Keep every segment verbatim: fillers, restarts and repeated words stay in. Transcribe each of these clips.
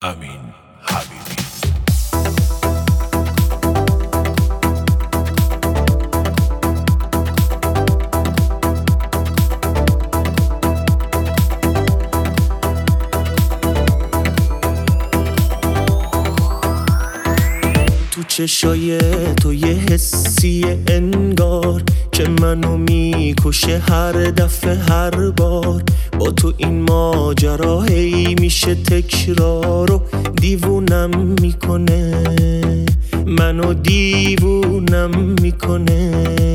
امین حبیبی. تو چشای تو یه حسی انگار که منو میکشه هر دفعه هر بار. با تو این ماجرا هی میشه تکرار و دیوونم میکنه، منو دیوونم میکنه.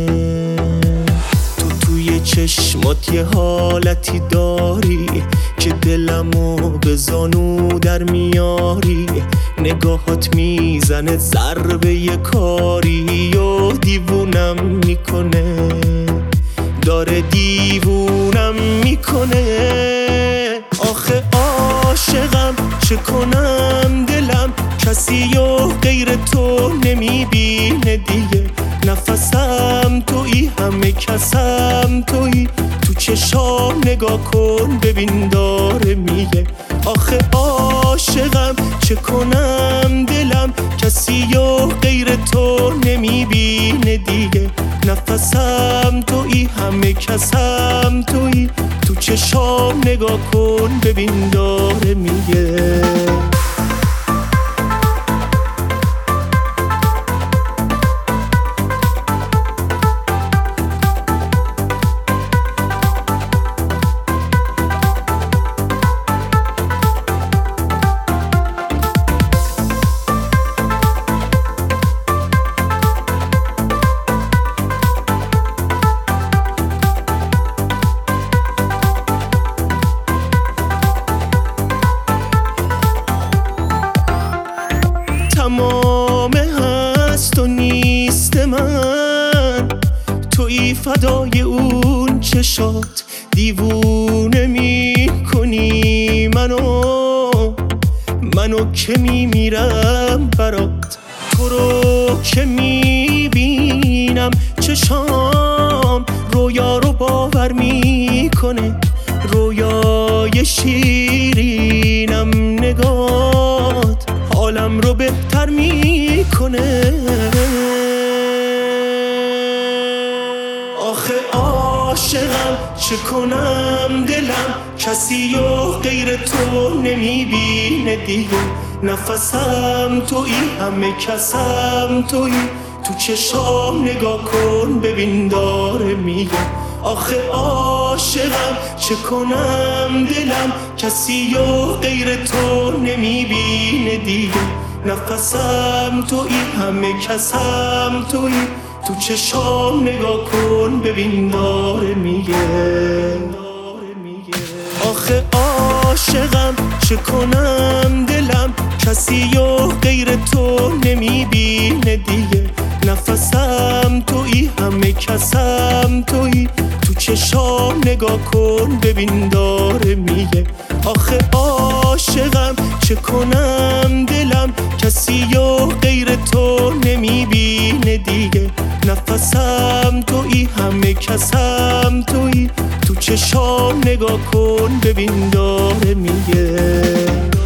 تو توی چشمات یه حالتی داری که دلمو به زانو در میاری. نگاهات میزنه ضربه یه کاری و دیوونم میکنه، داره دیوونم میکنه. آخه عاشقم چه کنم، دلم کسی و غیر تو نمیبینه دیگه. نفسم تویی، همه کسم تویی. تو چشام نگاه کن ببین داره میگه. آخه عاشقم چه کنم، دلم کسی و غیر تو نمیبینه دیگه. نفسم تویی، همه کسم تویی. تو چشام نگاه کن ببین داره میگه. تمام هست و نیست من، تویی فدای اون چشات. دیوونه میکنی منو، منو که میمیرم برات. تو رو که میبینم چشام رویا رو باور میکنه. رویای شیرینم نگات حالم رو بهتر میکنه. آخه عاشقم چه کنم، دلم کسی و غیر تو نمیبینه دیگه. نفسم تویی، همه کسم تویی. تو چشام نگاه کن ببین داره میگه. آخه عاشقم چه کنم، دلم کسی و غیر تو نمیبینه دیگه. نفسم تویی، همه کسم تویی. تو چشام نگاه کن ببین داره میگه. آخه عاشقم چه کنم، دلم کسی و غیر تو نمیبینه دیگه. نفسم تویی، همه کسم تویی. تو چشام نگاه کن ببین داره میگه. آخه عاشقم چه کنم، دلم کسی و غیر تو نمیبینه دیگه. نفسم تویی، همه کسم تویی. تو چشام نگاه کن ببین داره میگه.